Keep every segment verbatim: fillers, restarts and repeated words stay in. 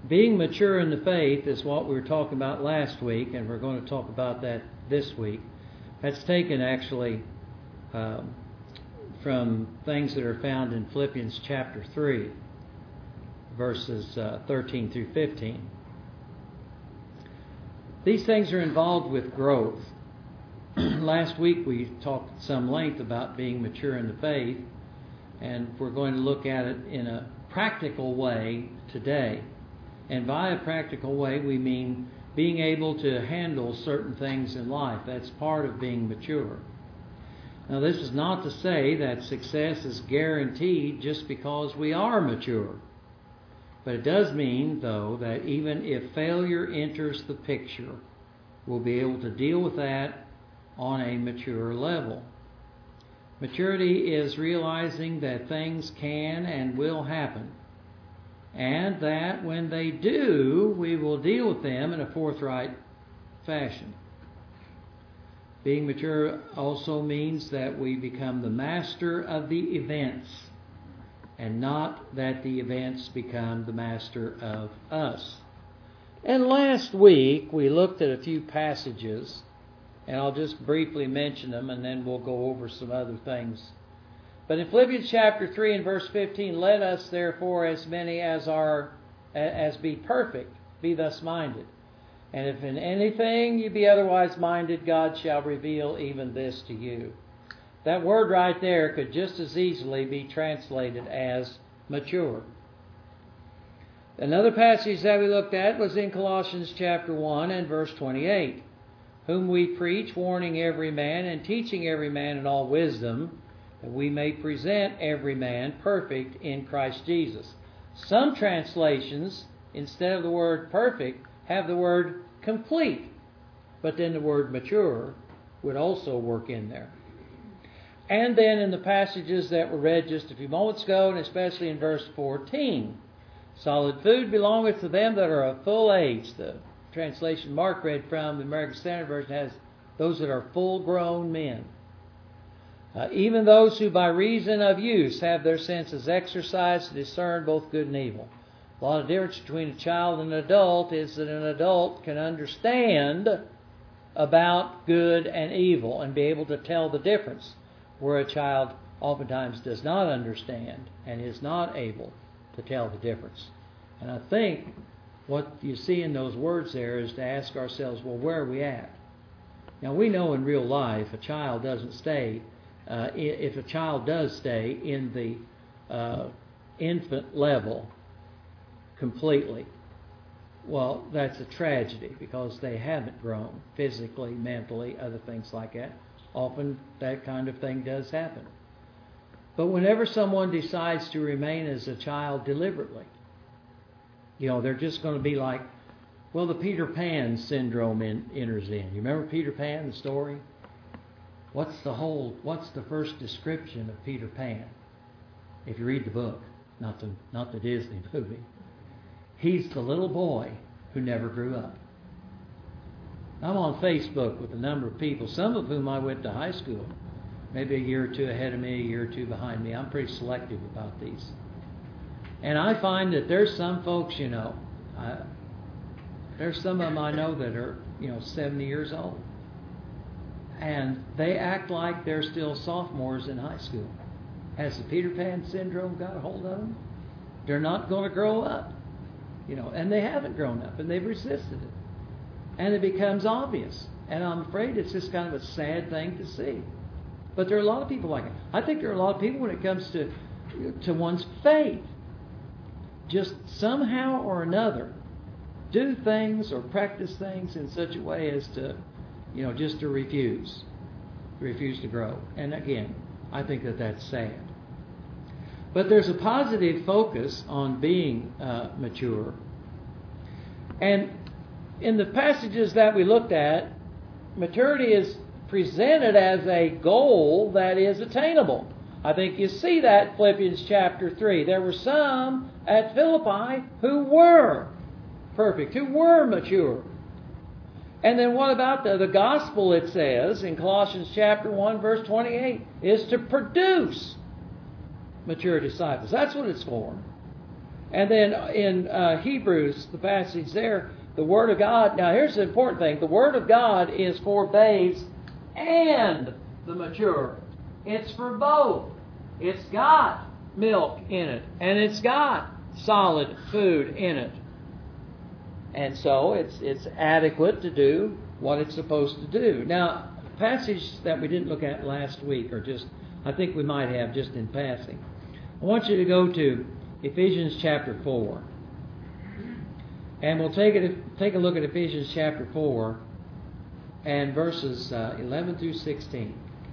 Being mature in the faith is what we were talking about last week, and we're going to talk about that this week. That's taken actually um, from things that are found in Philippians chapter three, verses uh, thirteen through fifteen. These things are involved with growth. Last week we talked at some length about being mature in the faith, and we're going to look at it in a practical way today. And by a practical way, we mean being able to handle certain things in life. That's part of being mature. Now, this is not to say that success is guaranteed just because we are mature. But it does mean, though, that even if failure enters the picture, we'll be able to deal with that on a mature level. Maturity is realizing that things can and will happen, and that when they do, we will deal with them in a forthright fashion. Being mature also means that we become the master of the events, and not that the events become the master of us. And last week we looked at a few passages, and I'll just briefly mention them, and then we'll go over some other things. But in Philippians chapter three and verse fifteen, let us therefore as many as are as be perfect, be thus minded. And if in anything you be otherwise minded, God shall reveal even this to you. That word right there could just as easily be translated as mature. Another passage that we looked at was in Colossians chapter one and verse twenty-eight. Whom we preach, warning every man and teaching every man in all wisdom, that we may present every man perfect in Christ Jesus. Some translations, instead of the word perfect, have the word complete. But then the word mature would also work in there. And then in the passages that were read just a few moments ago, and especially in verse fourteen, solid food belongeth to them that are of full age. The translation Mark read from, the American Standard Version, has those that are full-grown men. Uh, even those who by reason of use have their senses exercised to discern both good and evil. A lot of difference between a child and an adult is that an adult can understand about good and evil and be able to tell the difference, where a child oftentimes does not understand and is not able to tell the difference. And I think what you see in those words there is to ask ourselves, well, where are we at? Now, we know in real life a child doesn't stay, uh, if a child does stay in the uh, infant level completely, well, that's a tragedy because they haven't grown physically, mentally, other things like that. Often that kind of thing does happen. But whenever someone decides to remain as a child deliberately, you know, they're just going to be like, well, the Peter Pan syndrome in, enters in. You remember Peter Pan, the story? What's the whole, what's the first description of Peter Pan? If you read the book, not the, not the Disney movie. He's the little boy who never grew up. I'm on Facebook with a number of people, some of whom I went to high school, maybe a year or two ahead of me, a year or two behind me. I'm pretty selective about these. And I find that there's some folks, you know, I, there's some of them I know that are, you know, seventy years old. And they act like they're still sophomores in high school. Has the Peter Pan syndrome got a hold of them? They're not going to grow up, you know, and they haven't grown up, and they've resisted it. And it becomes obvious. And I'm afraid it's just kind of a sad thing to see. But there are a lot of people like it. I think there are a lot of people when it comes to to one's faith, just somehow or another do things or practice things in such a way as to, you know, just to refuse, refuse to grow. And again, I think that that's sad. But there's a positive focus on being uh, mature. And in the passages that we looked at, maturity is presented as a goal that is attainable. I think you see that in Philippians chapter three. There were some at Philippi who were perfect, who were mature. And then what about the, the gospel, it says in Colossians chapter one, verse twenty-eight, is to produce mature disciples. That's what it's for. And then in uh, Hebrews, the passage there, the Word of God, now here's the important thing, the Word of God is for babes and the mature. It's for both. It's got milk in it, and it's got solid food in it. And so it's it's adequate to do what it's supposed to do. Now, a passage that we didn't look at last week, or just, I think we might have just in passing. I want you to go to Ephesians chapter four. And we'll take it take a look at Ephesians chapter four and verses uh, eleven through sixteen.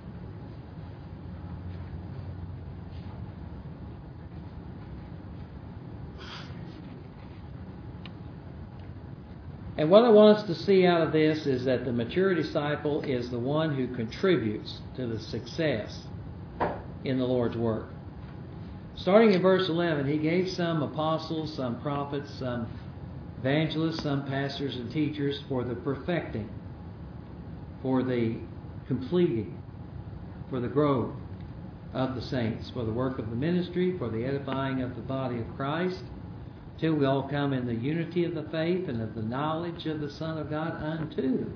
And what I want us to see out of this is that the mature disciple is the one who contributes to the success in the Lord's work. Starting in verse eleven, he gave some apostles, some prophets, some evangelists, some pastors and teachers for the perfecting, for the completing, for the growth of the saints, for the work of the ministry, for the edifying of the body of Christ, till we all come in the unity of the faith and of the knowledge of the Son of God, unto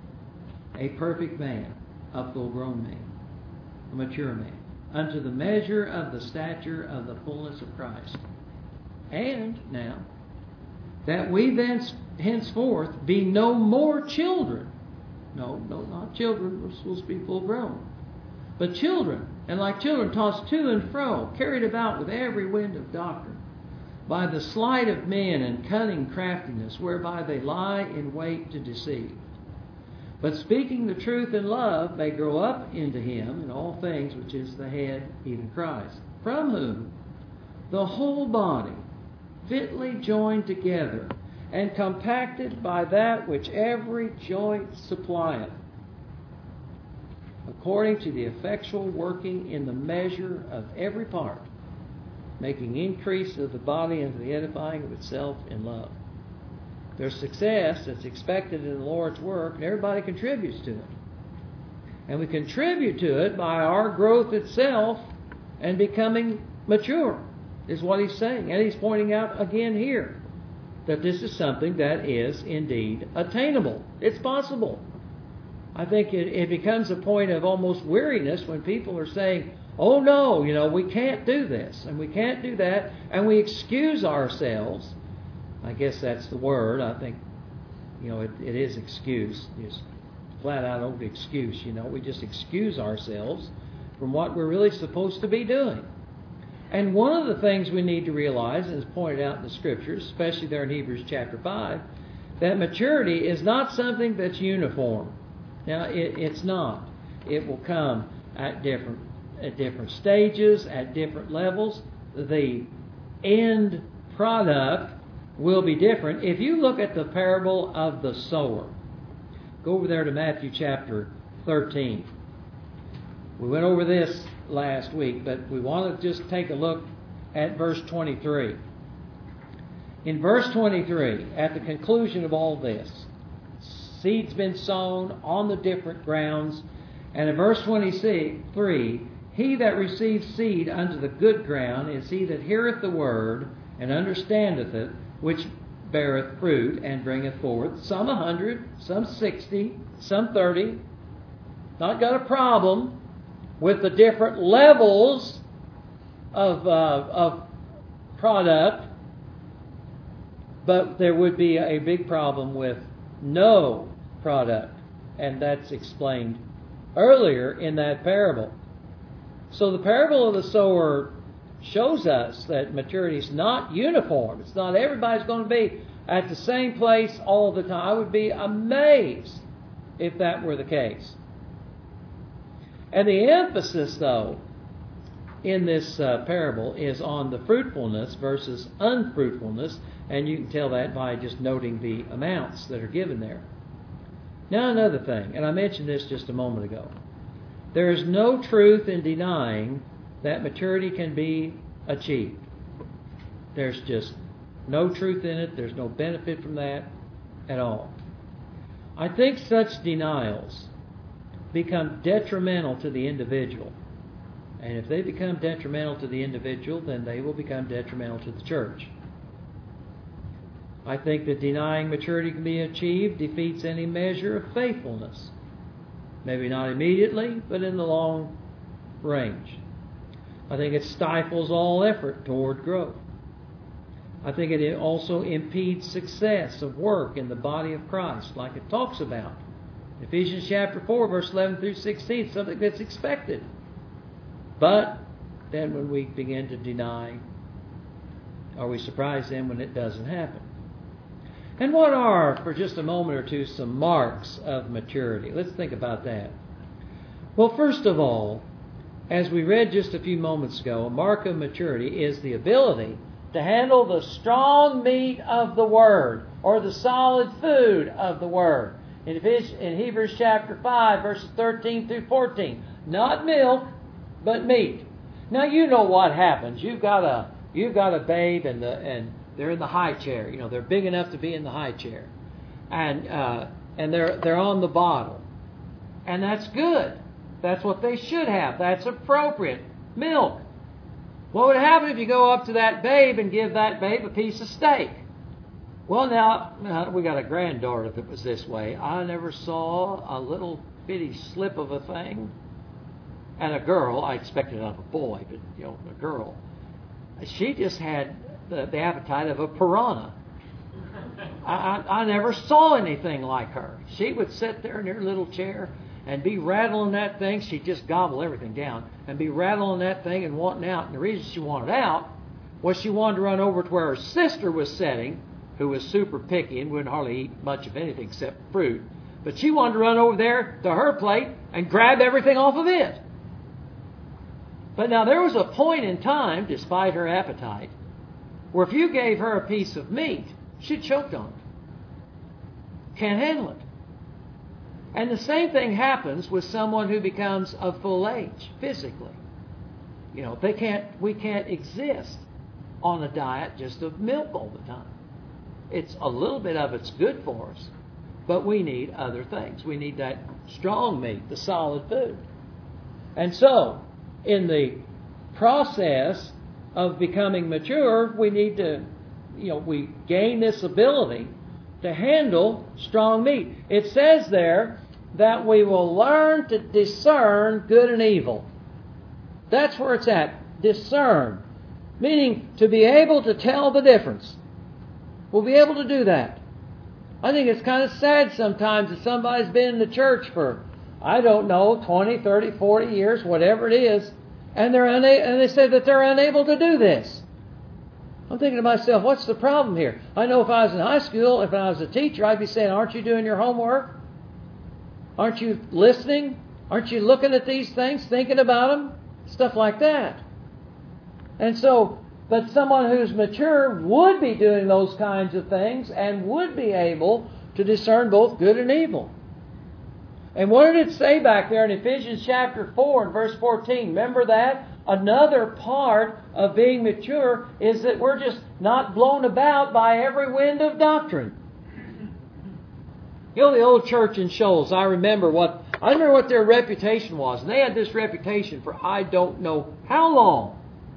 a perfect man, a full-grown man, a mature man, unto the measure of the stature of the fullness of Christ. And now, that we then henceforth be no more children. No, no, not children. We're supposed to be full-grown. But children, and like children tossed to and fro, carried about with every wind of doctrine, by the sleight of men and cunning craftiness, whereby they lie in wait to deceive. But speaking the truth in love may grow up into him in all things, which is the head, even Christ, from whom the whole body, fitly joined together and compacted by that which every joint supplieth, according to the effectual working in the measure of every part, making increase of the body into the edifying of itself in love. There's success that's expected in the Lord's work, and everybody contributes to it. And we contribute to it by our growth itself and becoming mature, is what he's saying. And he's pointing out again here that this is something that is indeed attainable. It's possible. I think it, it becomes a point of almost weariness when people are saying, oh no, you know, we can't do this and we can't do that, and we excuse ourselves. I guess that's the word. I think, you know, it, it is excuse. Just flat out old excuse, you know. We just excuse ourselves from what we're really supposed to be doing. And one of the things we need to realize, and is pointed out in the Scriptures, especially there in Hebrews chapter five, that maturity is not something that's uniform. Now, it, it's not. It will come at different at different stages, at different levels. The end product will be different. If you look at the parable of the sower, go over there to Matthew chapter thirteen. We went over this last week, but we want to just take a look at verse twenty-three. In verse twenty-three, at the conclusion of all this, seed's been sown on the different grounds, and in verse twenty-three, he that receives seed unto the good ground is he that heareth the word and understandeth it, which beareth fruit and bringeth forth some a hundred, some sixty, some thirty. Not got a problem with the different levels of uh, of product, but there would be a big problem with no product, and that's explained earlier in that parable. So the parable of the sower shows us that maturity is not uniform. It's not everybody's going to be at the same place all the time. I would be amazed if that were the case. And the emphasis, though, in this uh, parable is on the fruitfulness versus unfruitfulness, and you can tell that by just noting the amounts that are given there. Now another thing, and I mentioned this just a moment ago. There is no truth in denying that maturity can be achieved. There's just no truth in it. There's no benefit from that at all. I think such denials become detrimental to the individual. And if they become detrimental to the individual, then they will become detrimental to the church. I think that denying maturity can be achieved defeats any measure of faithfulness. Maybe not immediately, but in the long range. I think it stifles all effort toward growth. I think it also impedes success of work in the body of Christ, like it talks about. Ephesians chapter four, verse eleven through sixteen, something that's expected. But then when we begin to deny, are we surprised then when it doesn't happen? And what are, for just a moment or two, some marks of maturity? Let's think about that. Well, first of all, as we read just a few moments ago, a mark of maturity is the ability to handle the strong meat of the Word, or the solid food of the Word. In Hebrews chapter five, verses thirteen through fourteen. Not milk, but meat. Now you know what happens. You've got a you've got a babe and the and they're in the high chair. You know, they're big enough to be in the high chair. And uh, and they're they're on the bottle. And that's good. That's what they should have. That's appropriate. Milk. What would happen if you go up to that babe and give that babe a piece of steak? Well, now, uh, we got a granddaughter that was this way. I never saw a little bitty slip of a thing. And a girl, I expected it of a boy, but, you know, a girl. She just had the, the appetite of a piranha. I, I, I never saw anything like her. She would sit there in her little chair and be rattling that thing. She'd just gobble everything down and be rattling that thing and wanting out. And the reason she wanted out was she wanted to run over to where her sister was sitting, who was super picky and wouldn't hardly eat much of anything except fruit. But she wanted to run over there to her plate and grab everything off of it. But now there was a point in time, despite her appetite, where if you gave her a piece of meat, she'd choke on it. Can't handle it. And the same thing happens with someone who becomes of full age, physically. You know, they can't. We can't exist on a diet just of milk all the time. It's a little bit of it's good for us, but we need other things. We need that strong meat, the solid food. And so, in the process of becoming mature, we need to, you know, we gain this ability to handle strong meat. It says there that we will learn to discern good and evil. That's where it's at. Discern. Meaning to be able to tell the difference. We'll be able to do that. I think it's kind of sad sometimes that somebody's been in the church for, I don't know, twenty, thirty, forty years, whatever it is, and they're una- and they say that they're unable to do this. I'm thinking to myself, what's the problem here? I know if I was in high school, if I was a teacher, I'd be saying, aren't you doing your homework? Aren't you listening? Aren't you looking at these things, thinking about them? Stuff like that. And so, but someone who's mature would be doing those kinds of things and would be able to discern both good and evil. And what did it say back there in Ephesians chapter four and verse fourteen? Remember that? Another part of being mature is that we're just not blown about by every wind of doctrine. You know, the old church in Shoals, I remember what I remember what their reputation was. And they had this reputation for I don't know how long.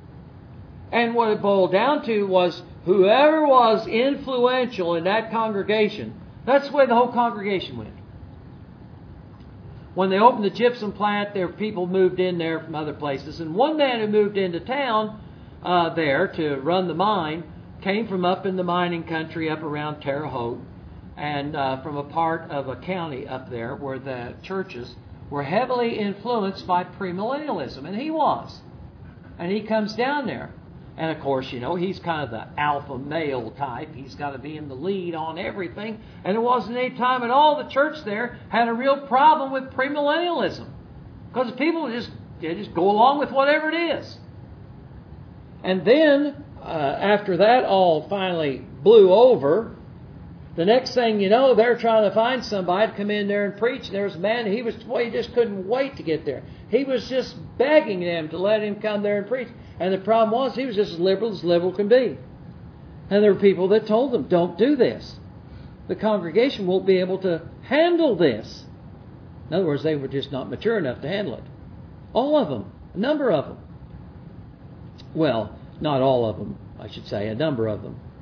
And what it boiled down to was whoever was influential in that congregation, that's the way the whole congregation went. When they opened the gypsum plant, there were people moved in there from other places. And one man who moved into town uh, there to run the mine came from up in the mining country up around Terre Haute and uh, from a part of a county up there where the churches were heavily influenced by premillennialism. And he was. And he comes down there. And of course, you know, he's kind of the alpha male type. He's got to be in the lead on everything. And it wasn't any time at all the church there had a real problem with premillennialism. Because people just, they just go along with whatever it is. And then, uh, after that all finally blew over, the next thing you know, they're trying to find somebody to come in there and preach. And there was a man, he was, well, he just couldn't wait to get there. He was just begging them to let him come there and preach. And the problem was, he was just as liberal as liberal can be. And there were people that told him, don't do this. The congregation won't be able to handle this. In other words, they were just not mature enough to handle it. All of them. A number of them. Well, not all of them, I should say. A number of them.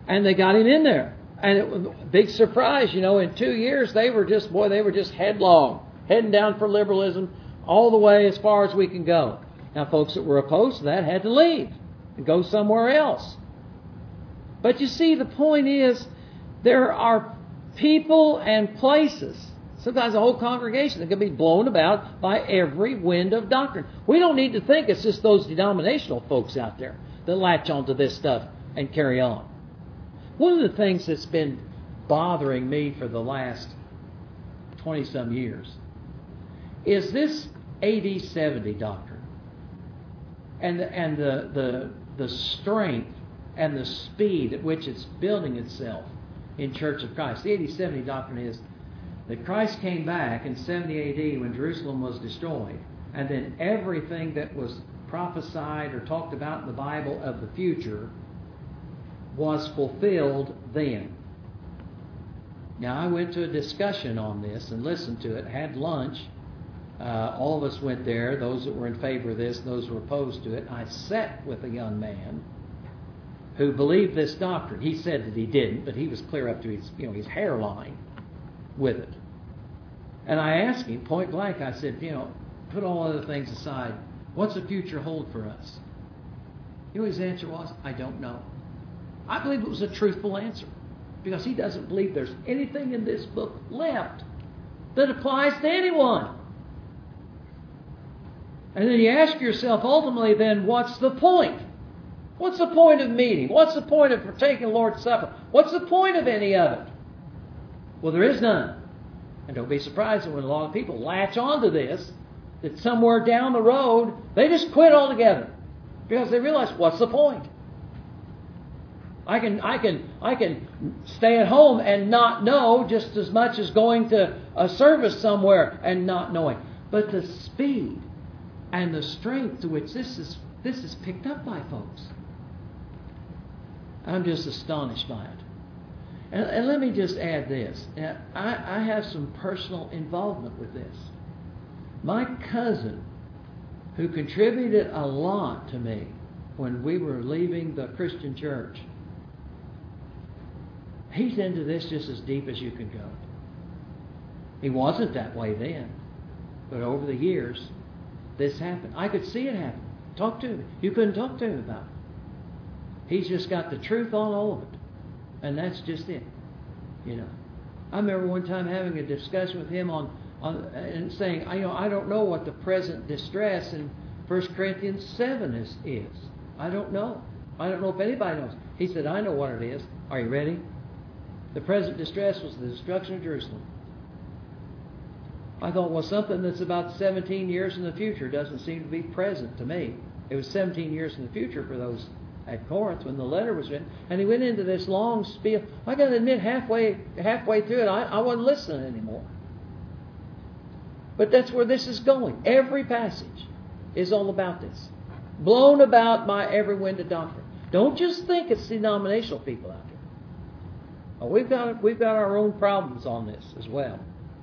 And they got him in there. And it was a big surprise, you know, in two years they were just, boy, they were just headlong, heading down for liberalism all the way as far as we can go. Now, folks that were opposed to that had to leave and go somewhere else. But you see, the point is, there are people and places, sometimes a whole congregation, that can be blown about by every wind of doctrine. We don't need to think it's just those denominational folks out there that latch onto this stuff and carry on. One of the things that's been bothering me for the last twenty-some years is this A D seventy doctrine and the, and the, the, the strength and the speed at which it's building itself in Church of Christ. The A D seventy doctrine is that Christ came back in seventy A D when Jerusalem was destroyed, and then everything that was prophesied or talked about in the Bible of the future was fulfilled then. Now, I went to a discussion on this and listened to it, had lunch. Uh, all of us went there, those that were in favor of this, those who were opposed to it. I sat with a young man who believed this doctrine. He said that he didn't, but he was clear up to his, you know, his hairline with it. And I asked him point blank, I said, you know, put all other things aside, what's the future hold for us? You know what his answer was? I don't know. I believe it was a truthful answer, because he doesn't believe there's anything in this book left that applies to anyone. And then you ask yourself, ultimately, then, what's the point? What's the point of meeting? What's the point of partaking of Lord's Supper? What's the point of any of it? Well, there is none. And don't be surprised when a lot of people latch onto this, that somewhere down the road, they just quit altogether, because they realize, what's the point? I can, I can, I can stay at home and not know just as much as going to a service somewhere and not knowing. But the speed and the strength to which this is this is picked up by folks, I'm just astonished by it. And, and let me just add this: I, I have some personal involvement with this. My cousin, who contributed a lot to me when we were leaving the Christian church, he's into this just as deep as you can go. He wasn't that way then, but over the years, this happened. I could see it happen. Talk to him. You couldn't talk to him about it. He's just got the truth on all of it, and that's just it. You know, I remember one time having a discussion with him on, on and saying, I, you know, I don't know what the present distress in First Corinthians seven is, is. I don't know. I don't know if anybody knows. He said, I know what it is. Are you ready? The present distress was the destruction of Jerusalem. I thought, well, something that's about seventeen years in the future doesn't seem to be present to me. It was seventeen years in the future for those at Corinth when the letter was written. And he went into this long spiel. I got to admit, halfway halfway through it, I, I wasn't listening anymore. But that's where this is going. Every passage is all about this. Blown about by every wind of doctrine. Don't just think it's denominational people out there. Oh, we've got we've got our own problems on this as well.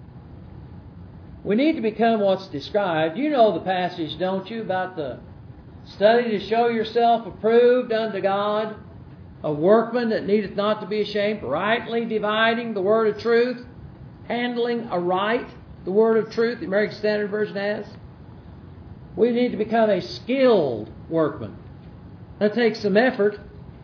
We need to become what's described. You know the passage, don't you, about the study to show yourself approved unto God, a workman that needeth not to be ashamed, rightly dividing the word of truth, handling aright the word of truth, the American Standard Version has. We need to become a skilled workman. That takes some effort.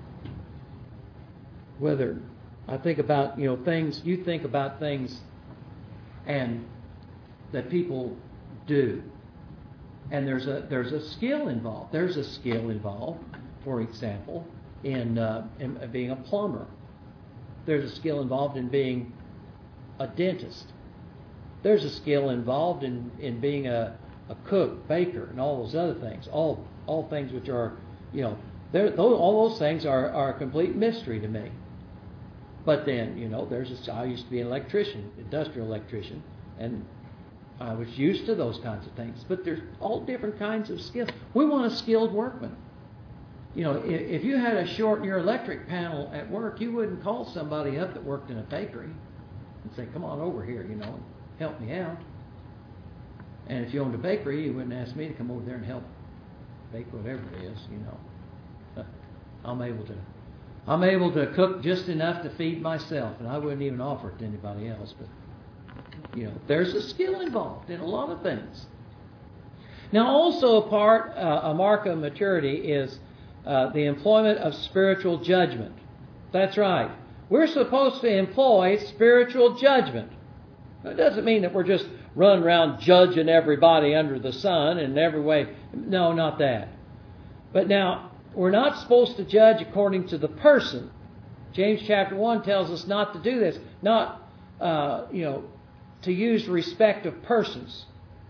Whether I think about, you know, things, you think about things and that people do. And there's a there's a skill involved. There's a skill involved, for example, in, uh, in being a plumber. There's a skill involved in being a dentist. There's a skill involved in, in being a, a cook, baker, and all those other things. All all things which are, you know, those, all those things are, are a complete mystery to me. But then, you know, there's a, I used to be an electrician, industrial electrician, and I was used to those kinds of things. But there's all different kinds of skills. We want a skilled workman. You know, if, if you had a short in your electric panel at work, you wouldn't call somebody up that worked in a bakery and say, come on over here, you know, and help me out. And if you owned a bakery, you wouldn't ask me to come over there and help bake whatever it is, you know. I'm able to I'm able to cook just enough to feed myself, and I wouldn't even offer it to anybody else. But, you know, there's a skill involved in a lot of things. Now, also a part, uh, a mark of maturity is uh, the employment of spiritual judgment. That's right. We're supposed to employ spiritual judgment. It doesn't mean that we're just running around judging everybody under the sun in every way. No, not that. But now, we're not supposed to judge according to the person. James chapter one tells us not to do this. Not, uh, you know, to use respect of persons.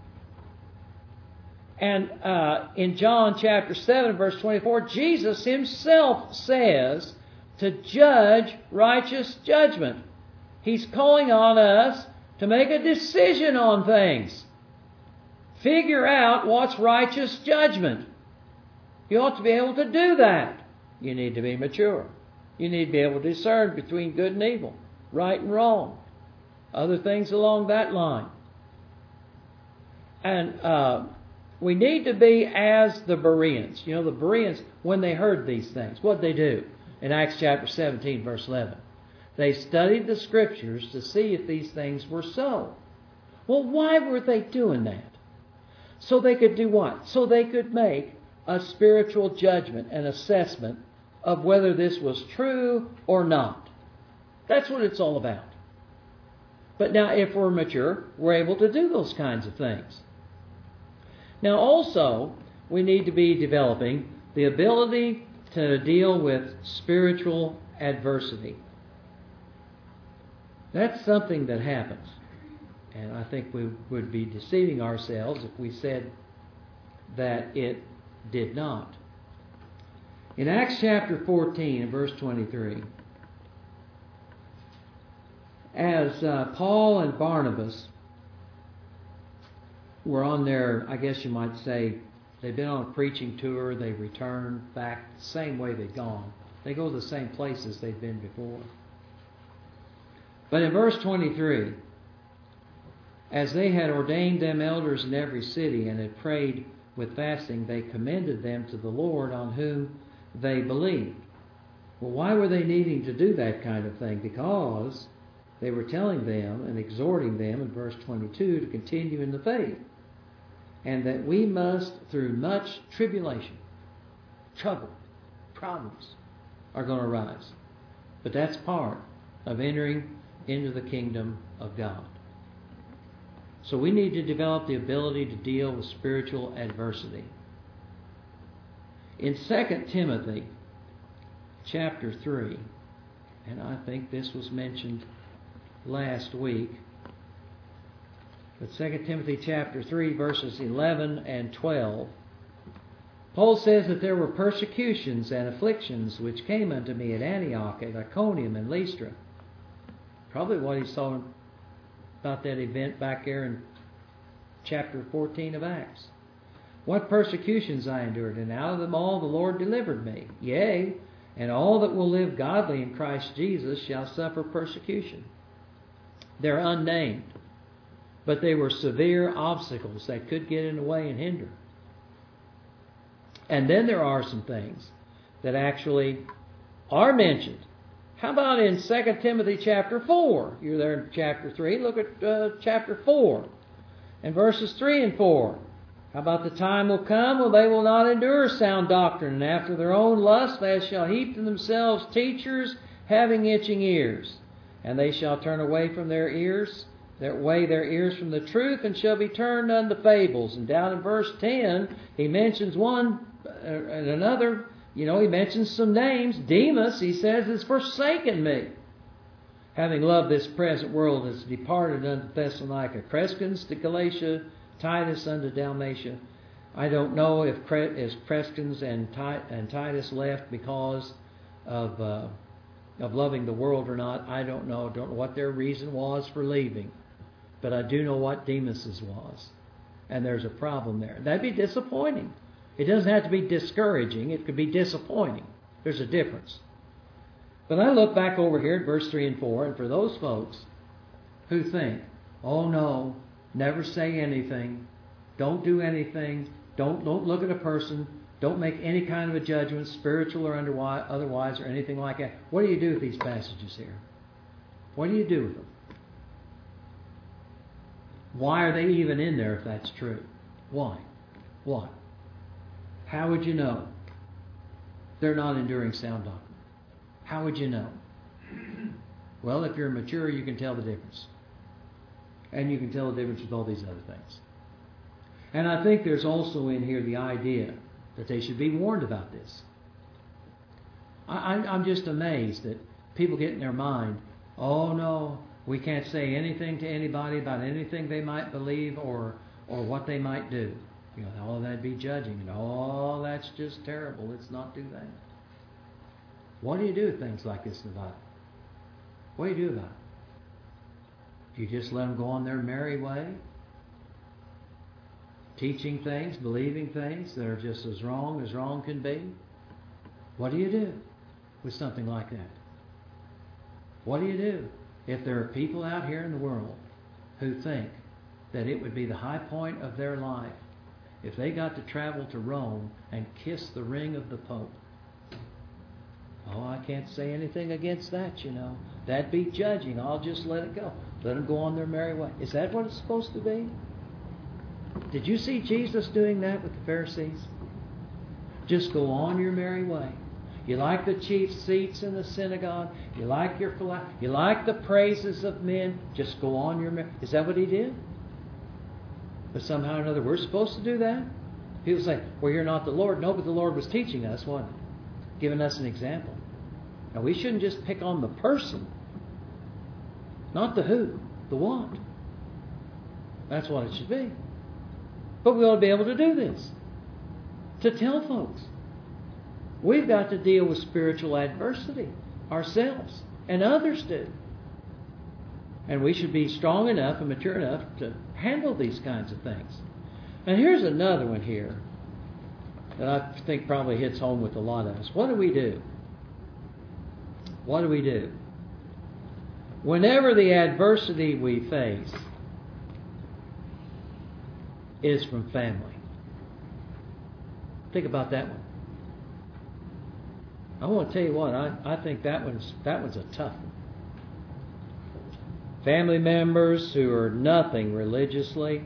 And uh, in John chapter seven, verse twenty-four, Jesus himself says to judge righteous judgment. He's calling on us to make a decision on things. Figure out what's righteous judgment. You ought to be able to do that. You need to be mature. You need to be able to discern between good and evil, right and wrong, other things along that line. And uh, we need to be as the Bereans. You know, the Bereans, when they heard these things, what did they do? In Acts chapter seventeen, verse eleven. They studied the Scriptures to see if these things were so. Well, why were they doing that? So they could do what? So they could make a spiritual judgment, an assessment of whether this was true or not. That's what it's all about. But now, if we're mature, we're able to do those kinds of things. Now, also, we need to be developing the ability to deal with spiritual adversity. That's something that happens. And I think we would be deceiving ourselves if we said that it did not. In Acts chapter fourteen and verse twenty-three, as uh, Paul and Barnabas were on their, I guess you might say, they've been on a preaching tour, they returned back the same way they'd gone. They go to the same places they'd been before. But in verse twenty-three, as they had ordained them elders in every city and had prayed with fasting, they commended them to the Lord on whom they believed. Well, why were they needing to do that kind of thing? Because they were telling them and exhorting them in verse twenty-two to continue in the faith, and that we must, through much tribulation, trouble, problems are going to arise. But that's part of entering into the kingdom of God. So we need to develop the ability to deal with spiritual adversity. In Second Timothy chapter three, and I think this was mentioned last week, but Second Timothy chapter three, verses eleven and twelve, Paul says that there were persecutions and afflictions which came unto me at Antioch, at Iconium, and Lystra. Probably what he saw about that event back there in chapter fourteen of Acts. What persecutions I endured, and out of them all the Lord delivered me. Yea, and all that will live godly in Christ Jesus shall suffer persecution. They're unnamed, but they were severe obstacles that could get in the way and hinder. And then there are some things that actually are mentioned. How about in Second Timothy chapter four? You're there in chapter three. Look at uh, chapter four and verses three and four. How about the time will come when they will not endure sound doctrine, and after their own lust they shall heap to themselves teachers having itching ears, and they shall turn away from their ears, their way their ears from the truth, and shall be turned unto fables. And down in verse ten, he mentions one uh, and another. You know, he mentions some names. Demas, he says, has forsaken me, having loved this present world, has departed unto Thessalonica. Crescens to Galatia, Titus unto Dalmatia. I don't know if Crescens and Titus left because of uh, of loving the world or not. I don't know. Don't know what their reason was for leaving. But I do know what Demas's was. And there's a problem there. That'd be disappointing. It doesn't have to be discouraging. It could be disappointing. There's a difference. But I look back over here at verse three and four, and for those folks who think, oh no, never say anything, don't do anything, don't, don't look at a person, Don't make any kind of a judgment, spiritual or otherwise, or anything like that. What do you do with these passages here? What do you do with them? Why are they even in there if that's true? Why? Why? How would you know they're not enduring sound doctrine? How would you know? Well, if you're mature, you can tell the difference. And you can tell the difference with all these other things. And I think there's also in here the idea that they should be warned about this. I, I'm just amazed that people get in their mind, oh no, we can't say anything to anybody about anything they might believe or or what they might do. You know, oh, that'd be judging, and oh, that's just terrible. Let's not do that. What do you do with things like this in the Bible? What do you do about it? Do you just let them go on their merry way? Teaching things, believing things that are just as wrong as wrong can be? What do you do with something like that? What do you do if there are people out here in the world who think that it would be the high point of their life if they got to travel to Rome and kiss the ring of the Pope? Oh, I can't say anything against that, you know. That'd be judging. I'll just let it go. Let them go on their merry way. Is that what it's supposed to be? Did you see Jesus doing that with the Pharisees? Just go on your merry way. You like the chief seats in the synagogue. You like your you like the praises of men. Just go on your merry. Is that what he did? But somehow or another, we're supposed to do that. People say, "Well, you're not the Lord." No, but the Lord was teaching us, wasn't he? Giving us an example. Now, we shouldn't just pick on the person, not the who, the what. That's what it should be. But we ought to be able to do this, to tell folks. We've got to deal with spiritual adversity ourselves, and others do. And we should be strong enough and mature enough to handle these kinds of things. And here's another one here that I think probably hits home with a lot of us. What do we do? What do we do? Whenever the adversity we face is from family. Think about that one. I want to tell you what, I, I think that one's that one's a tough one. Family members who are nothing religiously.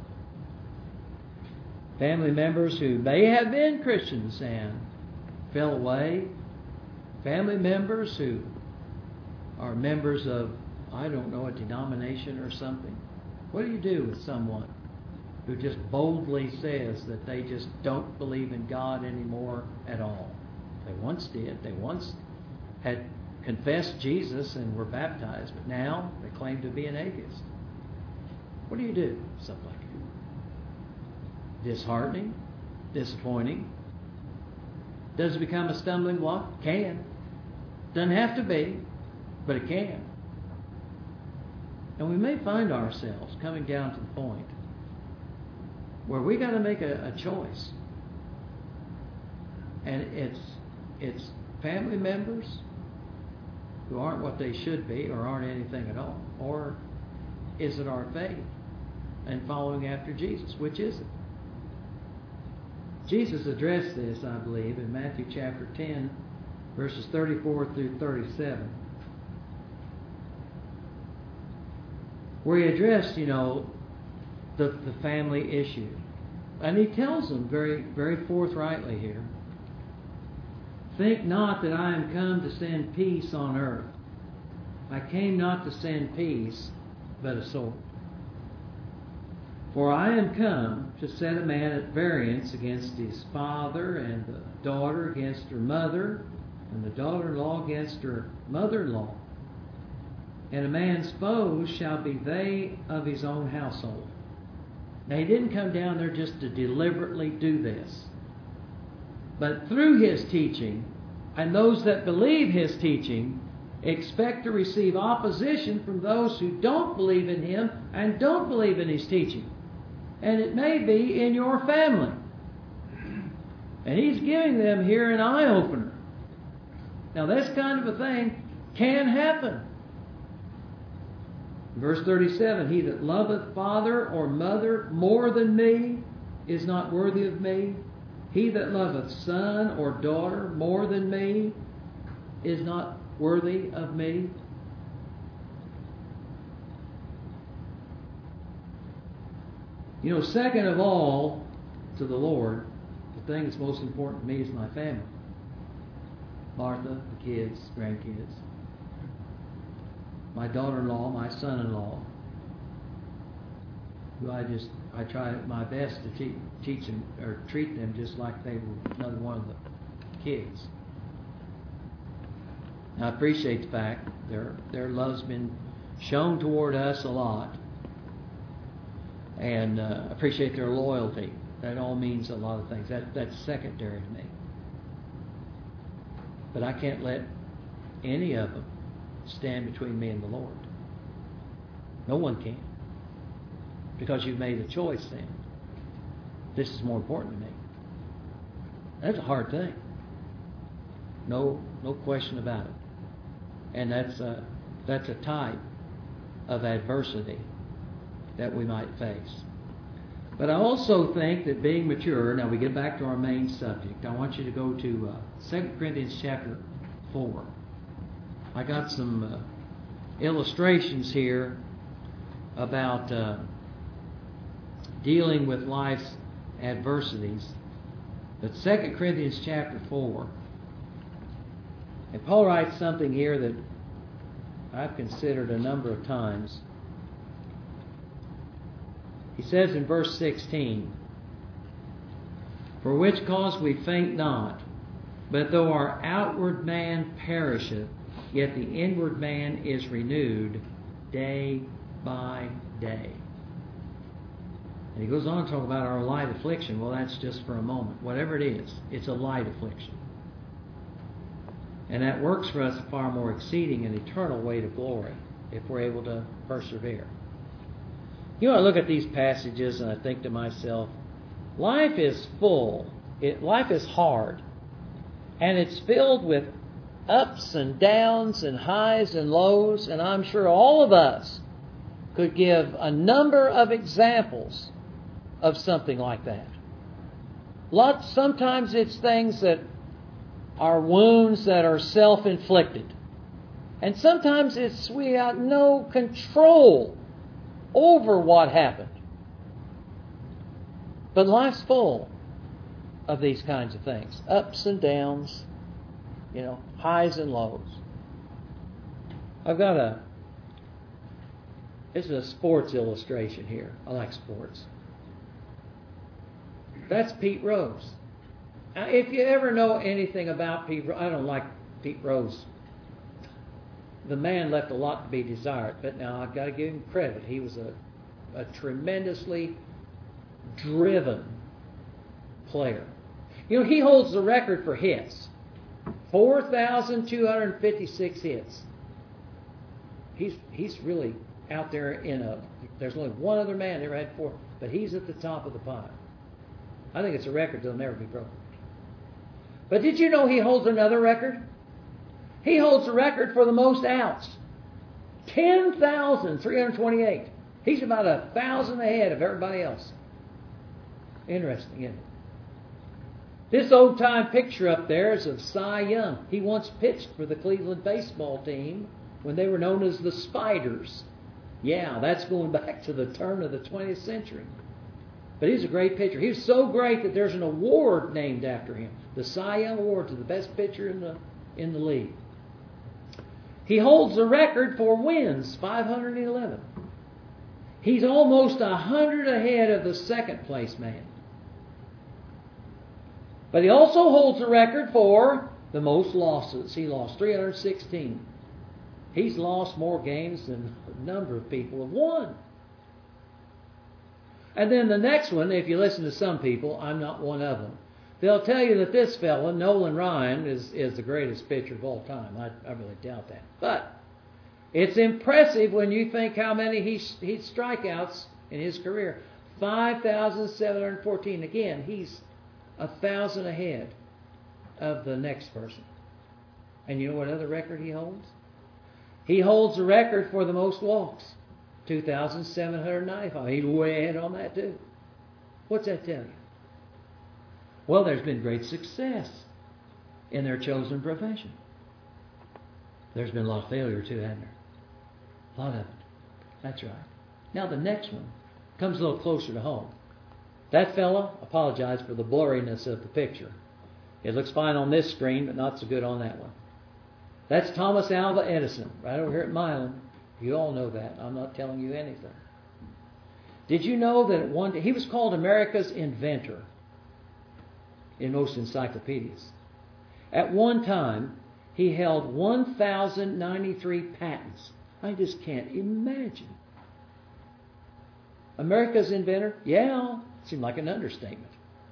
Family members who may have been Christians and fell away. Family members who are members of, I don't know, a denomination or something. What do you do with someone who just boldly says that they just don't believe in God anymore at all? They once did. They once had confessed Jesus and were baptized, but now they claim to be an atheist. What do you do with something like that? Disheartening? Disappointing? Does it become a stumbling block? Can. Doesn't have to be, but it can. And we may find ourselves coming down to the point where we got to make a, a choice. And it's it's family members who aren't what they should be or aren't anything at all. Or is it our faith and following after Jesus? Which is it? Jesus addressed this, I believe, in Matthew chapter ten, verses thirty-four through thirty-seven. Where he addressed, you know, the, the family issue. And he tells them very, very forthrightly here, think not that I am come to send peace on earth. I came not to send peace, but a sword. For I am come to set a man at variance against his father, and the daughter against her mother, and the daughter-in-law against her mother-in-law. And a man's foes shall be they of his own household. Now, he didn't come down there just to deliberately do this. But through his teaching, and those that believe his teaching, expect to receive opposition from those who don't believe in him and don't believe in his teaching. And it may be in your family. And he's giving them here an eye-opener. Now, this kind of a thing can happen. Verse thirty-seven, he that loveth father or mother more than me is not worthy of me. He that loveth son or daughter more than me is not worthy of me. You know, second of all to the Lord, the thing that's most important to me is my family. Martha, the kids, grandkids, my daughter-in-law, my son-in-law, who I just, I try my best to teach, teach them or treat them just like they were another one of the kids. And I appreciate the fact their their love's been shown toward us a lot, and uh, appreciate their loyalty. That all means a lot of things. That that's secondary to me. But I can't let any of them stand between me and the Lord. No one can. Because you've made a choice then. This is more important to me. That's a hard thing. No no question about it. And that's a, that's a type of adversity that we might face. But I also think that being mature, now we get back to our main subject. I want you to go to uh, Second Corinthians chapter four. I got some uh, illustrations here about uh, dealing with life's adversities. But Second Corinthians chapter four, and Paul writes something here that I've considered a number of times. He says in verse sixteen, "For which cause we faint not, but though our outward man perisheth, yet the inward man is renewed day by day." And he goes on to talk about our light affliction. Well, that's just for a moment. Whatever it is, it's a light affliction. And that works for us a far more exceeding and eternal weight of glory if we're able to persevere. You know, I look at these passages and I think to myself, life is full. It, life is hard. And it's filled with ups and downs and highs and lows. And I'm sure all of us could give a number of examples of something like that. Lots, sometimes it's things that are wounds that are self-inflicted. And sometimes it's we have no control over what happened. But life's full of these kinds of things. Ups and downs, you know, highs and lows. I've got a, this is a sports illustration here. I like sports. That's Pete Rose. Now, if you ever know anything about Pete Rose, I don't like Pete Rose. The man left a lot to be desired, but now I've got to give him credit. He was a, a tremendously driven player. You know, he holds the record for hits. four thousand two hundred fifty-six hits. He's he's really out there in a, there's only one other man that ever had four, but he's at the top of the pile. I think it's a record that'll never be broken. But did you know he holds another record? He holds the record for the most outs. ten thousand three hundred twenty-eight. He's about a thousand ahead of everybody else. Interesting, isn't it? This old-time picture up there is of Cy Young. He once pitched for the Cleveland baseball team when they were known as the Spiders. Yeah, that's going back to the turn of the twentieth century. But he's a great pitcher. He was so great that there's an award named after him. The Cy Young Award to the best pitcher in the in the league. He holds the record for wins, five hundred eleven. He's almost one hundred ahead of the second place man. But he also holds the record for the most losses. He lost three hundred sixteen. He's lost more games than a number of people have won. And then the next one, if you listen to some people, I'm not one of them, they'll tell you that this fella, Nolan Ryan, is, is the greatest pitcher of all time. I, I really doubt that. But it's impressive when you think how many he, he strikeouts in his career. five thousand seven hundred fourteen. Again, he's a thousand ahead of the next person. And you know what other record he holds? He holds the record for the most walks. two thousand seven hundred ninety-five. He's way ahead on that too. What's that tell you? Well, there's been great success in their chosen profession. There's been a lot of failure too, hasn't there? A lot of it. That's right. Now the next one comes a little closer to home. That fella, apologize for the blurriness of the picture. It looks fine on this screen, but not so good on that one. That's Thomas Alva Edison, right over here at Milan. You all know that. I'm not telling you anything. Did you know that at one day, he was called America's inventor in most encyclopedias. At one time, he held one thousand ninety-three patents. I just can't imagine. America's inventor? Yeah, seemed like an understatement.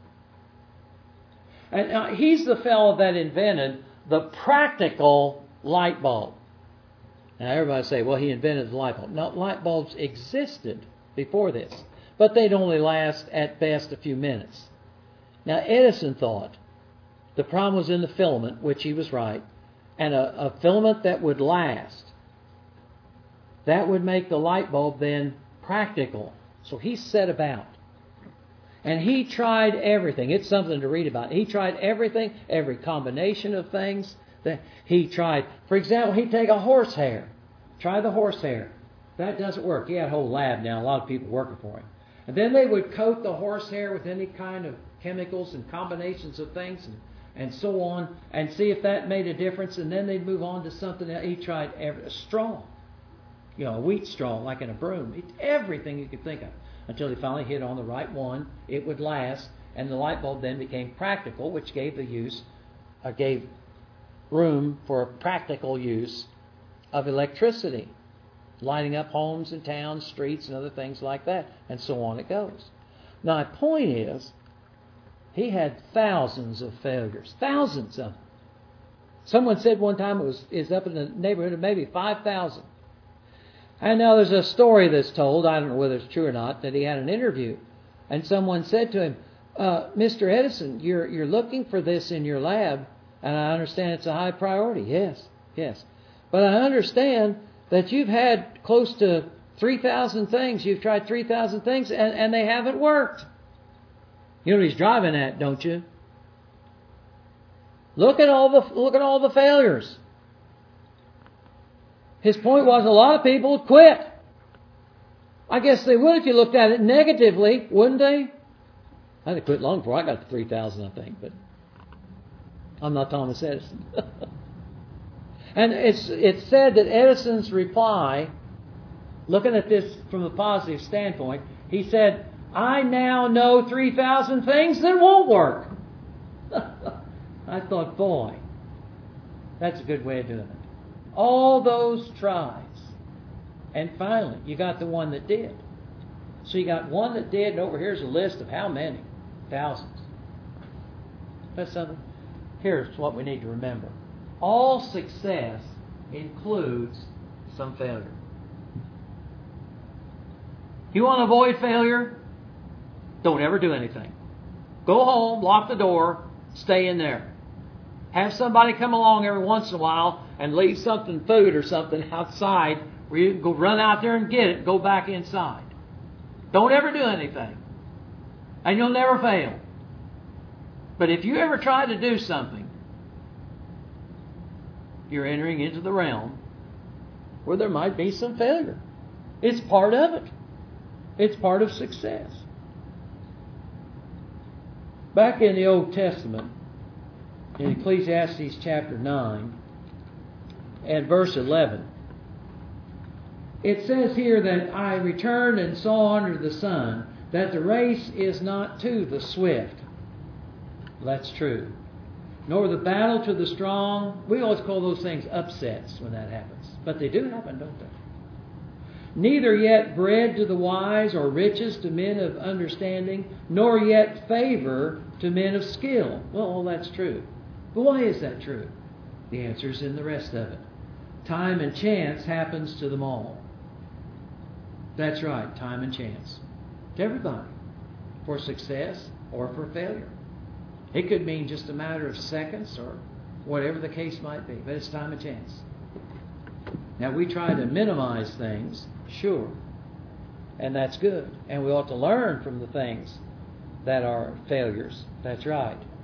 And uh, he's the fellow that invented the practical light bulb. Now everybody say, well, he invented the light bulb. No, light bulbs existed before this, but they'd only last at best a few minutes. Now Edison thought the problem was in the filament, which he was right, and a, a filament that would last. That would make the light bulb then practical. So he set about. And he tried everything. It's something to read about. He tried everything, every combination of things. That he tried. For example, he'd take a horsehair. Try the horsehair. That doesn't work. He had a whole lab now, a lot of people working for him. And then they would coat the horsehair with any kind of chemicals and combinations of things and, and so on, and see if that made a difference. And then they'd move on to something else. He tried every, a straw. You know, a wheat straw, like in a broom. He, everything you could think of. Until he finally hit on the right one. It would last. And the light bulb then became practical, which gave the use, uh, gave room for practical use of electricity. Lighting up homes and towns, streets, and other things like that. And so on it goes. Now, my point is, he had thousands of failures. Thousands of them. Someone said one time it was is up in the neighborhood of maybe five thousand. And now there's a story that's told, I don't know whether it's true or not, that he had an interview. And someone said to him, uh, Mister Edison, you're you're looking for this in your lab, and I understand it's a high priority. Yes, yes. But I understand that you've had close to three thousand things. You've tried three thousand things, and, and they haven't worked. You know what he's driving at, don't you? Look at all the look at all the failures. His point was a lot of people would quit. I guess they would if you looked at it negatively, wouldn't they? I'd have quit long before I got to three thousand, I think, but I'm not Thomas Edison. And it's it's said that Edison's reply, looking at this from a positive standpoint, he said, I now know three thousand things that won't work. I thought, boy, that's a good way of doing it. All those tries. And finally, you got the one that did. So you got one that did, and over here's a list of how many? Thousands. That's something. Here's what we need to remember. All success includes some failure. You want to avoid failure? Don't ever do anything. Go home, lock the door, stay in there. Have somebody come along every once in a while and leave something, food or something outside where you can go run out there and get it and go back inside. Don't ever do anything. And you'll never fail. But if you ever try to do something, you're entering into the realm where there might be some failure. It's part of it. It's part of success. Back in the Old Testament, in Ecclesiastes chapter nine and verse eleven, it says here that I returned and saw under the sun that the race is not to the swift. That's true. Nor the battle to the strong. We always call those things upsets when that happens. But they do happen, don't they? Neither yet bread to the wise, or riches to men of understanding, nor yet favor to men of skill. Well, all that's true. But why is that true? The answer's in the rest of it. Time and chance happens to them all. That's right, time and chance. To everybody. For success or for failure. It could mean just a matter of seconds or whatever the case might be. But it's time and chance. Now we try to minimize things, sure. And that's good. And we ought to learn from the things that are failures. That's right.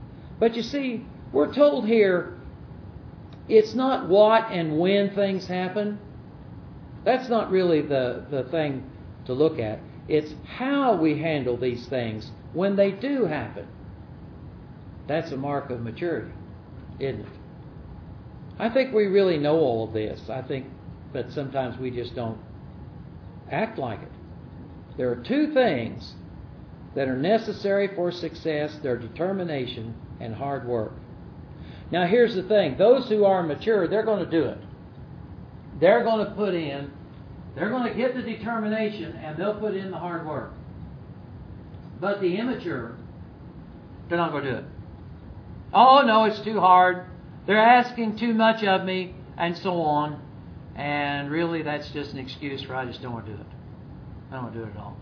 But you see, we're told here, it's not what and when things happen. That's not really the, the thing to look at. It's how we handle these things when they do happen. That's a mark of maturity, isn't it? I think we really know all of this. I think that sometimes we just don't act like it. There are two things that are necessary for success. They're determination and hard work. Now here's the thing. Those who are mature, they're going to do it. They're going to put in, they're going to get the determination and they'll put in the hard work. But the immature, they're not going to do it. Oh no, it's too hard. They're asking too much of me, and so on. And really, that's just an excuse for I just don't want to do it. I don't want to do it at all.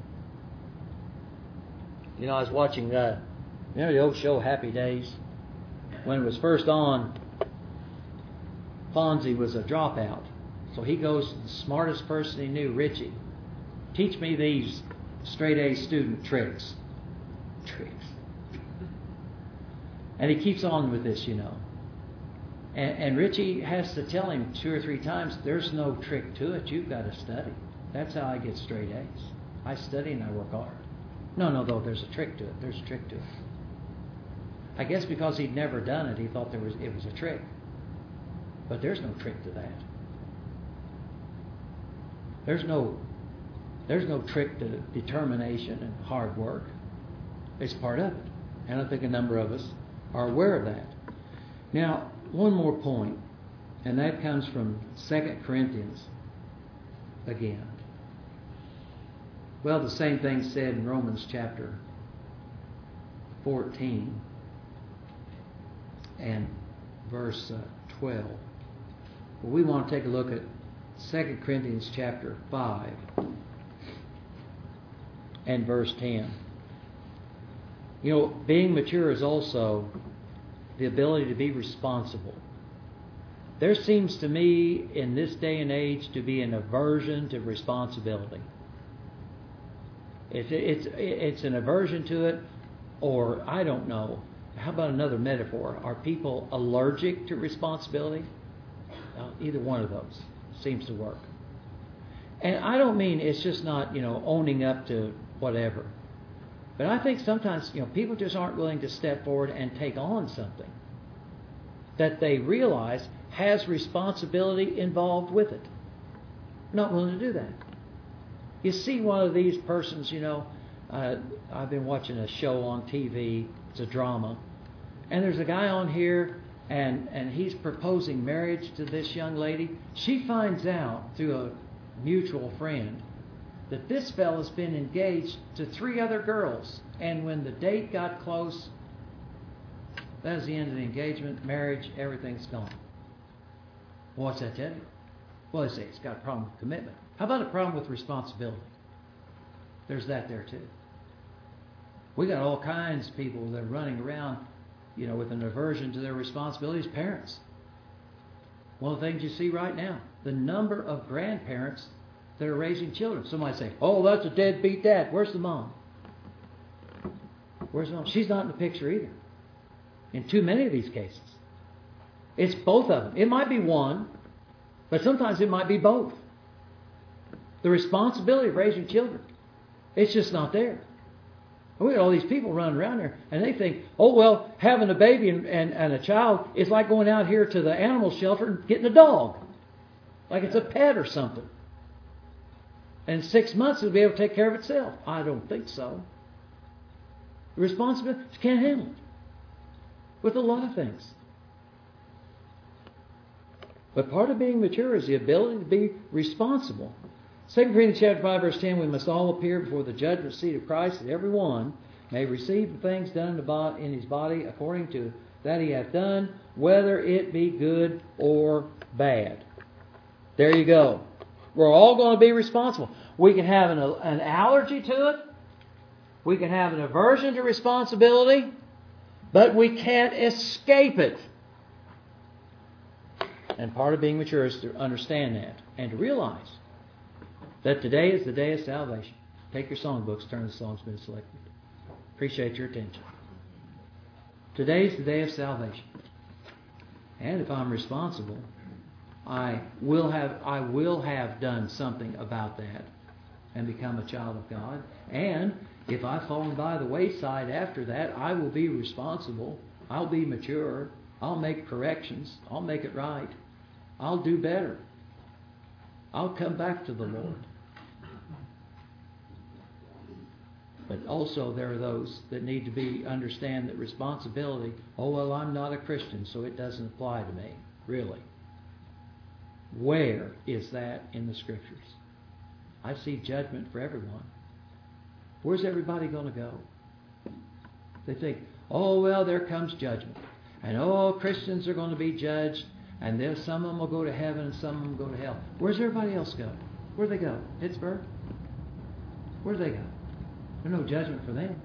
You know, I was watching, uh, you know, the old show Happy Days. When it was first on, Fonzie was a dropout. So he goes to the smartest person he knew, Richie. Teach me these straight A student tricks. Tricks. And he keeps on with this, you know. And, and Richie has to tell him two or three times, there's no trick to it. You've got to study. That's how I get straight A's. I study and I work hard. No, no, though, there's a trick to it. There's a trick to it. I guess because he'd never done it, he thought there was it was a trick. But there's no trick to that. There's no there's no trick to determination and hard work. It's part of it. And I think a number of us are aware of that. Now, one more point, and that comes from Second Corinthians again. Well, the same thing said in Romans chapter fourteen and verse uh, twelve. Well, we want to take a look at Second Corinthians chapter five and verse ten. You know, being mature is also the ability to be responsible. There seems to me in this day and age to be an aversion to responsibility. It's, it's, it's an aversion to it, or I don't know. How about another metaphor? Are people allergic to responsibility? Uh, either one of those seems to work. And I don't mean it's just not, you know, owning up to whatever. But I think sometimes, you know, people just aren't willing to step forward and take on something that they realize has responsibility involved with it. Not willing to do that. You see one of these persons, you know, uh, I've been watching a show on T V. It's a drama. And there's a guy on here, and, and he's proposing marriage to this young lady. She finds out through a mutual friend that this fella's been engaged to three other girls. And when the date got close, that was the end of the engagement, marriage, everything's gone. Well, what's that tell you? Well, they say it's got a problem with commitment. How about a problem with responsibility? There's that there too. We got all kinds of people that are running around, you know, with an aversion to their responsibilities. Parents. One of the things you see right now, the number of grandparents that are raising children. Somebody say, oh, that's a deadbeat dad. Where's the mom? Where's the mom? She's not in the picture either. In too many of these cases. It's both of them. It might be one, but sometimes it might be both. The responsibility of raising children, it's just not there. And we got all these people running around there, and they think, oh, well, having a baby and, and, and a child is like going out here to the animal shelter and getting a dog. Like it's a pet or something. And in six months it'll be able to take care of itself. I don't think so. The responsibility, you can't handle it. With a lot of things. But part of being mature is the ability to be responsible. Second Corinthians chapter five, verse ten, we must all appear before the judgment seat of Christ, that every one may receive the things done in his body according to that he hath done, whether it be good or bad. There you go. We're all going to be responsible. We can have an, an allergy to it. We can have an aversion to responsibility. But we can't escape it. And part of being mature is to understand that and to realize that today is the day of salvation. Take your songbooks, turn to the songs been selected. Appreciate your attention. Today's the day of salvation. And if I'm responsible, I will have I will have done something about that and become a child of God. And if I've fallen by the wayside after that, I will be responsible. I'll be mature. I'll make corrections. I'll make it right. I'll do better. I'll come back to the Lord. But also there are those that need to be understand that responsibility, oh, well, I'm not a Christian, so it doesn't apply to me. Really. Where is that in the Scriptures? I see judgment for everyone. Where's everybody going to go? They think, oh, well, there comes judgment. And, oh, Christians are going to be judged. And there's some of them will go to heaven and some of them will go to hell. Where's everybody else go? Where do they go? Pittsburgh? Where do they go? There's no judgment for them.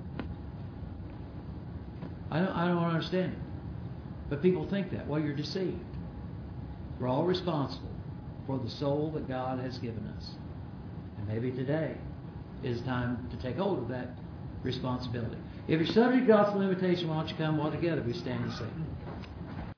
I don't, I don't understand it. But people think that. Well, you're deceived. We're all responsible for the soul that God has given us. And maybe today is time to take hold of that responsibility. If you're subject to gospel invitation, why don't you come all together? We stand and sing.